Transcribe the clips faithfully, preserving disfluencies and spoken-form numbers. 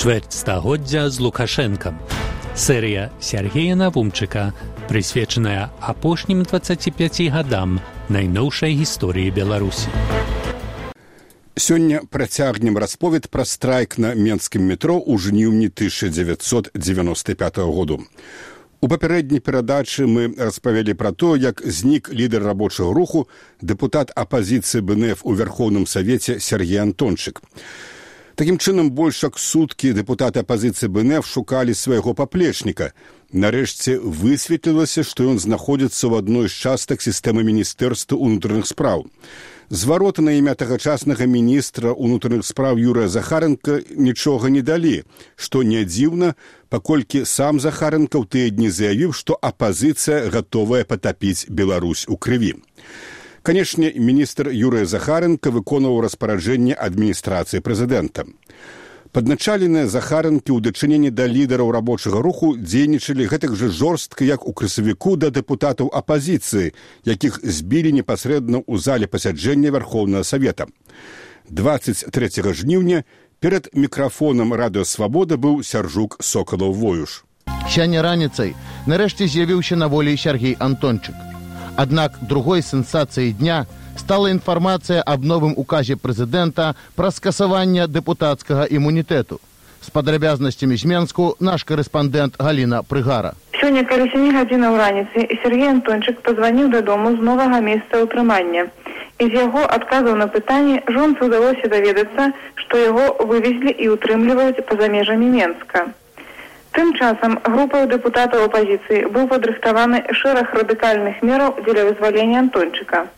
Чверть стагоддзя з Лукашэнкам. Серія Сергея Навумчыка, прысвечаная апошнім дваццаці пяці гадам найноўшай гісторыі Беларусі. Сёння працягнем расповед пра страйк на менскім метро ў жніўні тысяча дзевяцьсот дзевяносто пятага году. У папярэдняй перадачы мы распавялі пра то, як знік лідар рабочага руху, дэпутат апазіцыі бэ эн эф у Вярхоўным Савеце Сергей Антончык. Такім чынам, больш як суткі дэпутаты апазіцыі бэ эн эф шукалі свайго паплечніка. Нарэшце высветлілася, што ён знаходзіцца ў адной з частак сістэмы Міністэрства ўнутраных спраў. Звароты на імя тагачаснага міністра ўнутраных спраў Юрыя Захаренка нічога не далі, што не дзіўна, паколькі сам Захаренка ў тыя дні заявіў, што апазіцыя гатовая патапіць Беларусь у крыві. Канешне, міністр Юрыя Захаренка выконваў распараджэнне адміністрацыі прэзідэнта. Падначаленыя Захаренкі ў дачыненні да лідараў рабочага руху дзейнічалі гэтак жа жорстка, як у красавіку да дэпутатаў апазіцыі, якіх збілі непасрэдна ў зале пасяджэння Вярхоўнага Савета. дваццаць трэцяга жніўня перад мікрафонам радыёсвабода быў Сяржук Сокалаў-Воюш. Сёння раніцай нарэшце з'явіўся на волі Сергей Антончык. Аднак другой сенсацыяй дня стала інфармацыя аб новым указе прэзідэнта пра скасаванне дэпутацкага імунітэту. З падрабязнасцямі з Менску наш корэспандэнт Галіна Прыгара. Сёння каля сямі гадзінаў раніцы Сергей Антончык пазваніў дадому з новага месца ўтрымання. І з яго адказаў на пытанні жонцы ўдалося даведацца, што яго вывезлі і ўтрымліваюць па-за межамі Менска. Тым часам групай дэпутатаў апазіцыі быў падрыхтаваны шэраг радыкальных мераў дзеля вызвалення Антончыка.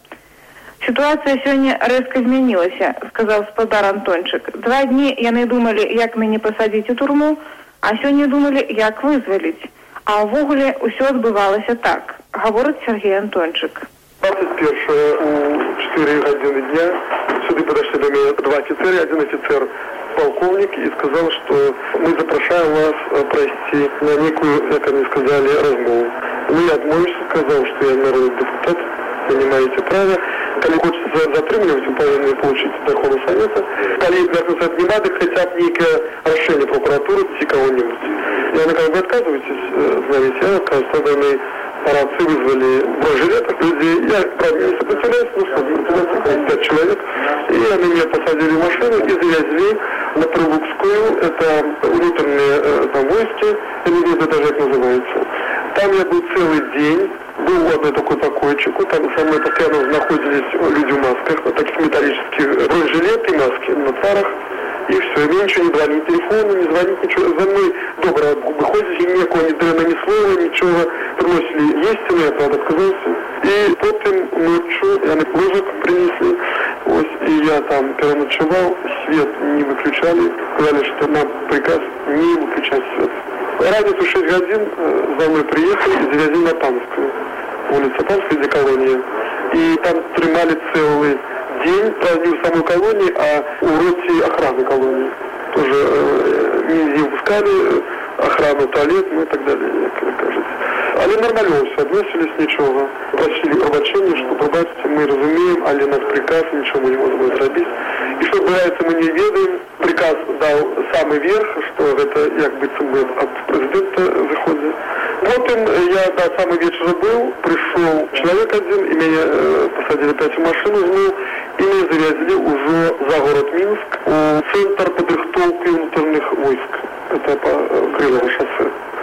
Сітуацыя сёння рэзка змянілася, сказаў спадар Антончык. Два дні яны думалі, як мяне пасадзіць у турму, а сёння думалі, як вызваліць. А ўвогуле ўсё адбывалася так, гаворыць Сергей Антончык. двадцать первого у четыре гадзіны дня сюды подошли до меня два офицера, один офицер полковник, и сказал, что мы запрашаем вас пройти на некую, как они сказали, размову. Ну, я отмовился, сказал, что я народный депутат, вы не имеете права. Коли хочется затрымливать, вы повинны получить Верховного Совета. Коли Верховный Совет не надо, хотя бы некое решение прокуратуры, си кого-нибудь. И они как бы отказываетесь, знаете, я оказывается, тогда по рации вызвали бронежилетах людей. Я, правда, не сопротивляюсь, ну что, пять человек. И они меня посадили в машину и завезли на Прилукскую, это внутренние там войски, я не знаю, это даже как называется. Там я был целый день. Был в одной такой покойчику, там со мной постоянно находились люди в масках, вот таких металлических бронежилеты, маски на фарах, и все. И мне ничего не звонит, телефону не звонит, ничего. За мной добро выходили, никакого ни дрена, ни слова, ничего. Приносили есть, но я, правда, отказался. И потом ночью они ложек принесли, вот, и я там переночевал, свет не выключали, сказали, что нам приказ не выключать свет. Разницу шесть гадзін за мной приехали и завезли на Панскую. Улица Панская, где колония. И там тримали целый день, правда, не в самой колонии, а у роте охраны колонии. Тоже э, не выпускали охрану, туалет, ну и так далее, как кажется. Але нормально все, относились, ничего. Просили пробачення, что пробачьте, мы разумеем, але наш приказ, ничего мы не можем зробить. И что бывает, мы не ведаем. Приказ дал самый верх, что это, как бы, от президента заходит. Потом я до самого вечера был, пришел человек один, и меня э, посадили опять в машину, ну, и меня завезли уже за город Минск, в центр подрыхтовки внутренних войск. Это по э, Крылову шоссе.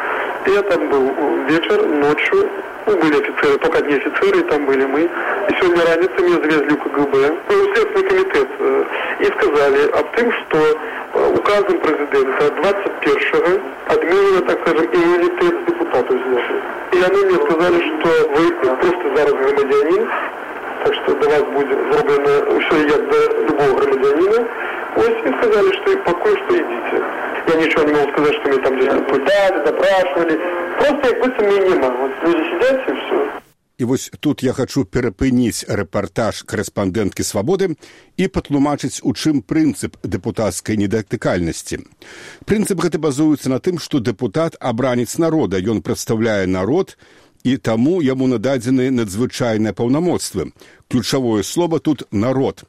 И я там был вечер, ночью, ну, были офицеры, только одни офицеры, и там были мы. И сегодня раніцай меня завезли в ка гэ бэ, в Следственный комитет, и сказали об том, что указом президента двадцать первого отменено, так скажем, иммунитет депутатов снятый. И они мне сказали, что вы просто зараз громадянин, так что до вас будет зроблено все як до любого громадянина. Вот, и сказали, что и покой, что идите. Я ничего не могу сказать, что меня там здесь пытали, допрашивали. Просто как будто меня нема. Вот люди сидят и все. І вось тут я хачу перапыніць рэпартаж корэспандэнткі «Свабоды» і патлумачыць, у чым прынцып дэпутацкай недатыкальнасці. Прынцып гэты базуецца на тым, што дэпутат абранец народа, ён прадстаўляе народ, і таму яму нададзены надзвычайныя паўнамоцтвы. Ключавое слова тут «народ».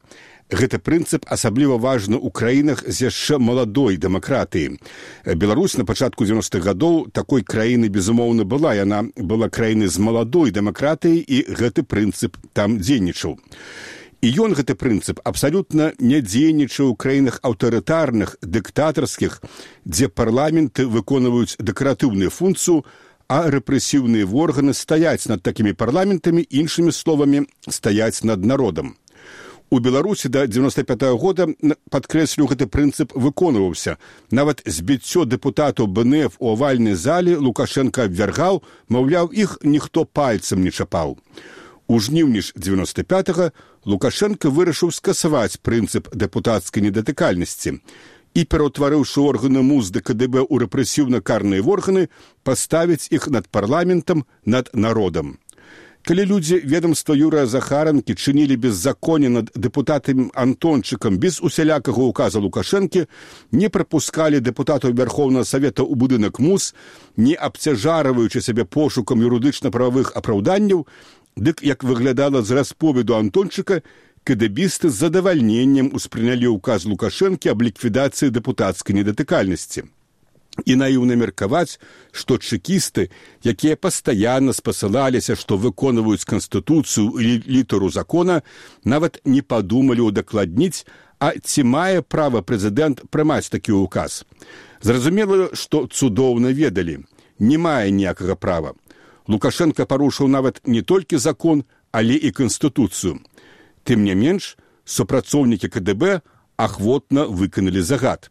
Гэты прынцып асабліва важны ў краінах з яшчэ маладой дэмакратыі. Беларусь на пачатку дзевяностых гадоў такой краіны, безумоўна, была. Яна была краінай з маладой дэмакратыяй, і гэты прынцып там дзейнічаў. І ён, гэты прынцып, абсалютна не дзейнічаў у краінах аўтарытарных, дыктатарскіх, дзе парламенты выконваюць дэкаратыўную функцыю, а рэпрэсіўныя органы стаяць над такімі парламентамі, іншымі словамі, стаяць над народам. У Беларусі да дзевяносто пятого года, падкрэслю, гэты прынцып выконваўся. Нават збіццё дэпутатаў бэ эн эф у авальнай зале Лукашенко абвяргаў, маўляў, іх ніхто пальцам не чапаў. У жніўні ж дзевяносто пятого Лукашенко вырашыў скасаваць прынцып дэпутацкай недатыкальнасці і, пераўтварыўшы органы МУЗ ды ка дэ бэ ў рэпрэсіўна-карныя органы, паставіць іх над парламентам, над народам. Калі людзі ведомства Юрыя Захаранкі чынілі беззаконне над дэпутатам Антончыкам без усялякага указа Лукашэнкі, не прапускалі дэпутатаў Верхоўнага Савета ў будынак МУЗ, не абцяжарваючы сябе пошукам юрыдычна-прававых апраўданняў, дык, як выглядала з расповеду Антончыка, кэдэбісты з задавальненнем успрынялі ўказ Лукашэнкі аб ліквідацыі дэпутацкай недатыкальнасці. І наіўна меркаваць, што чэкісты, якія пастаянна спасылаліся, што выконваюць канстытуцыю і літару закона, нават не падумалі удакладніць, а ці мае права прэзідэнт прымаць такі ўказ. Зразумела, што цудоўна ведалі, не мае ніякага права. Лукашенко парушыў нават не толькі закон, але і канстытуцыю. Тым не менш, супрацоўнікі ка дэ бэ ахвотна выканалі загад.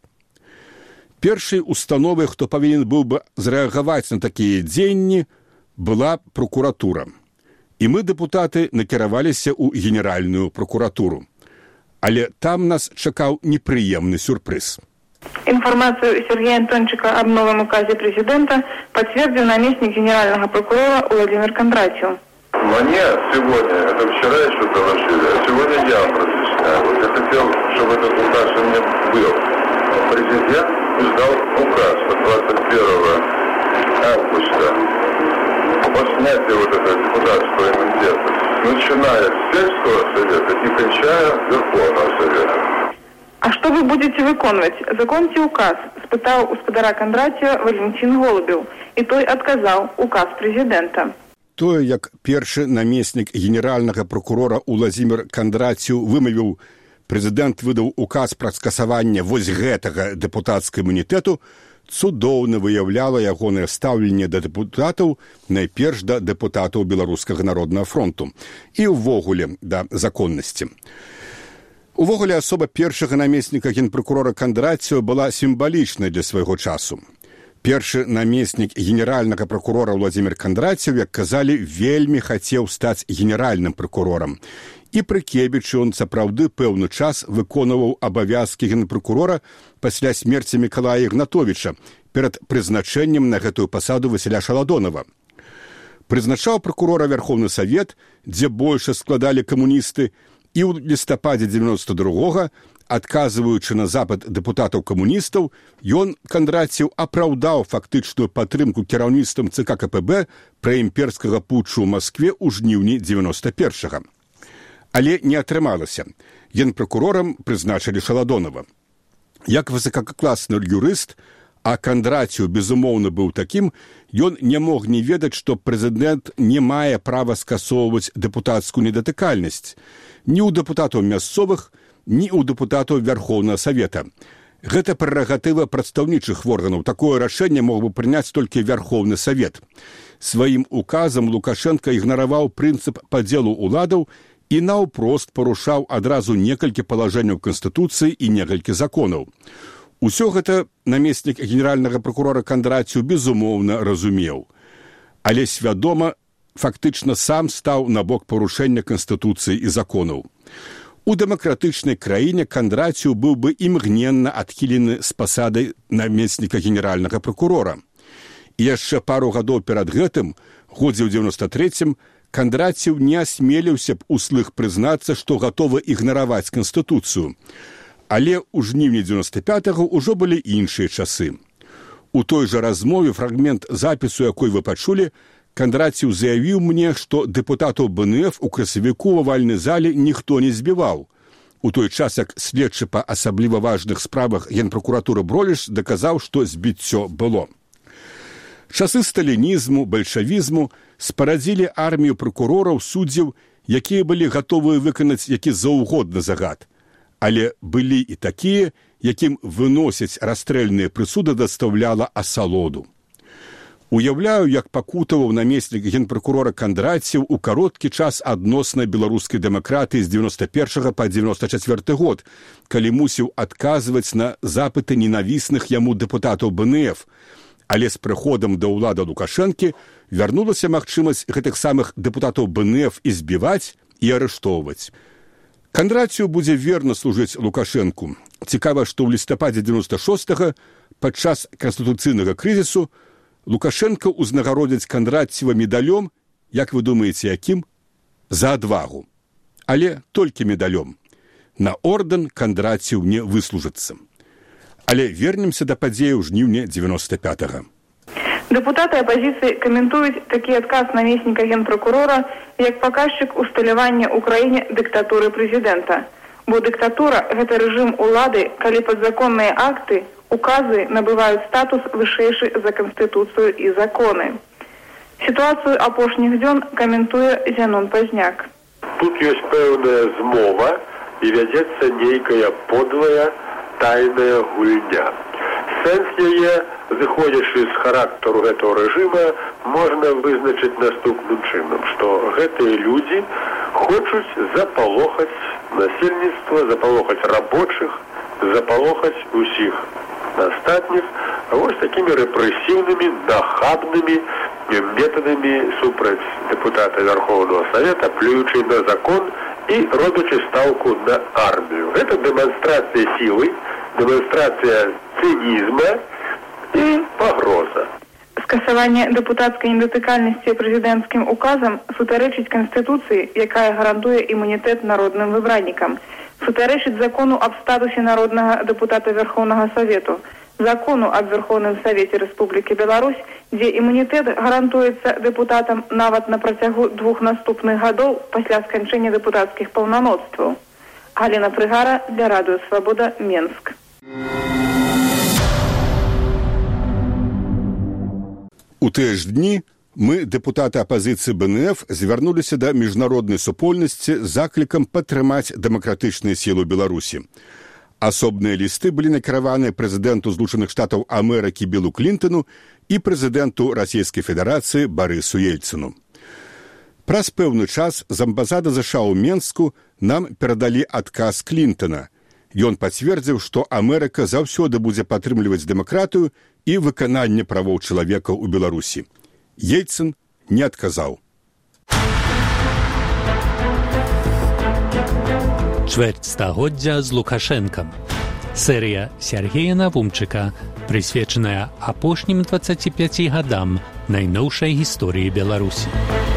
Першай установай, хто павінен быў бы зрэагаваць на такія дзеянні, была прокуратура. І мы, дэпутаты, накіраваліся ў генеральную прокуратуру. Але там нас чакаў непрыемны сюрпрыз. Информацию Сергея Антончика об новом указе президента подтвердил наместник генерального прокурора Владимир Кондратьев. Мне сегодня, это вчера еще доложили, а сегодня я вам разъясняю. Вот я хотел, чтобы этот указ у меня был. Президент издал указ от двадцать первого августа о снятии вот этого депутатского иммунитета, начиная с сельского совета и кончая Верховного совета. А что вы будете выконывать? Закончите указ, спытал у спадара Кондратьева Валентин Голубев, и той отказал указ президента. Тое, як першы намеснік генеральнага прокурора Уладзімір Кондратьеў вымавіў, прэзідэнт выдаў указ пра скасаванне вось гэтага дэпутацкага імунітэту, цудоўна выяўляла ягонае стаўленне да дэпутатаў, найперш да дэпутатаў Беларускага народнага фронту і ўвогуле да законнасці. Увогуле, асоба першага намесніка генпракурора Кондратьева была сімвалічнай для свайго часу. Першы намеснік генеральнага прокурора Владимир Кондратьев, як казалі, вельмі хацеў стаць генеральным прокурорам. І пры Кебічы он сапраўды пэўны час выконваў абавязкі генпракурора пасля смерці Мікалая Ігнатовіча перад прызначэннем на гэтую пасаду Васіля Шаладонова. Прызначаў прокурора Верховны Савет, дзе больше складалі камуністы, і ў лістападзе дзевяносто другога, адказваючы на запад дэпутатаў-камуністаў, ён, Кондратьев, апраўдаў фактычную падтрымку кіраўніцтвам цэ ка ка пэ бэ праімперскага путчу ў Маскве ў жніўні дзевяносто першага. Але не атрымалася. Генпракурорам прызначылі Шаладонова. Як высокакласны юрыст, а Кондратьев, безумоўна, быў такім, ён не мог не ведаць, што прэзідэнт не мае права скасоўваць дэпутацкую недатыкальнасць ні ў дэпутатаў мясцовых, ні ў дэпутатаў Верхоўнага Савета. Гэта прэрагатыва прадстаўнічых органаў. Такое рашэнне мог бы прыняць толькі Верхоўны Савет. Сваім указам Лукашенко ігнараваў прынцып падзелу уладаў і наўпрост парушаў адразу некалькі палажэнняў Канстытуцыі і некалькі законаў. Усё гэта намеснік генеральнага прокурора Кондратьев безумоўна разумеў. Але свядома фактычна сам стаў на бок парушэння Канстытуцыі і законаў. У дэмакратычнай краіне Кондратьев быў бы імгненна адхілены з пасады намесніка генеральнага прокурора. І яшчэ пару гадоў перад гэтым, годзе ў дзевяносто трэцім, Кондратьев не асмеліўся б услых прызнацца, што гатовы ігнараваць Канстытуцыю. Але ў жніўні дзевяносто пятага ўжо былі іншыя часы. У той жа размове, фрагмент запісу, якой вы пачулі, Кондратьев заявіў мне, што дэпутатаў бэ эн эф у красавіку ў авальнай зале ніхто не збіваў. У той час, як следчы па асабліва важных справах генпракуратуры Броліш даказаў, што збіццё было. Часы сталінізму, бальшавізму спарадзілі армію пракурораў, суддзяў, якія былі гатовыя выканаць які заўгодна загад. Але былі і такія, якім выносяць расстрэльныя прысуды дастаўляла асалоду. Уяўляю, як пакутаваў намеснік генпракурора Кандраціў у кароткі час адносна беларускай дэмакратыі з дзевяноста першага па дзевяноста чацвёрты год, калі мусіў адказваць на запыты ненавісных яму дэпутатаў бэ эн эф, але з прыходам да ўлады Лукашэнкі вярнулася магчымасць гэтых самых дэпутатаў бэ эн эф избіваць і арыштоўваць. Кандраціў будзе верна служыць Лукашэнку. Цікава, што ў лістападзе дзевяноста шостага падчас канстытуцыйнага крызісу Лукашенко узнагародзяць Кандраціва медалём, як вы думаеце, якім? За адвагу. Але толькі медалём. На ордэн Кандраціў не выслужыцца. Але вернемся да падзеяў жніўня дзевяноста пятага. Дэпутаты апазіцыі каментуюць такі адказ намесніка генпракурора як паказчык усталявання ў краіне дыктатуры прэзідэнта. Бо дыктатура – гэта рэжым улады, калі падзаконныя акты, указы набываюць статус вышэйшы за Канстытуцыю і законы. Сітуацыю апошніх дзён каментуе Зянон Пазняк. Тут ёсць пэўная змова і вядзецца нейкая подлая тайная гульня. Сэнс яе, зыходзячы з характару гэтага рэжыма, можна вызначыць наступным чынам, што гэтыя людзі хочуць запалохаць насельніцтва, запалохаць рабочых, запалохаць усіх астатніх вось такімі рэпрэсіўнымі, нахабнымі метадамі супраць дэпутата Верховного Совета, плюючы на закон і робячы стаўку на армію. Гэта дэманстрацыя сілы, дэманстрацыя цынізма і пагроза. Скасаванне дэпутацкай недатыкальнасці прэзідэнцкім указам сутарэчыць Канстытуцыі, якая гарантуе імунітэт народным выбраннікам, сутарэчыць закону аб статусе народнага дэпутата Верховнага Совету, закону аб Верховным Совете Рэспублікі Беларусь, дзе імунітэт гарантуецца дэпутатам нават на працягу двух наступных гадоў пасля сканчэння дэпутацкіх паўнамоцтваў. Галіна Прыгара для Радыё Свабода, Менск. У тыя ж дні мы, дэпутаты апазіцыі бэ эн эф, звярнуліся да міжнароднай супольнасці з заклікам падтрымаць дэмакратычныя сілы Беларусі. Асобныя лісты былі накіраваны прэзідэнту Злучаных Штатаў Амерыкі Білу Клінтону і прэзідэнту Расійскай Федэрацыі Барысу Ельцыну. Праз пэўны час з амбасады ЗША ў Менску нам перадалі адказ Клінтона. Ён пацвердзіў, што Амерыка заўсёды будзе падтрымліваць дэмакратыю і выкананне правоў чалавека ў Беларусі. Ельцын не адказаў. Чвэрць стагоддзя з Лукашэнкам. Серія Сяргея Навумчыка, прысвечаная апошнім дваццаці пяці гадам найноўшай гісторыі Беларусі.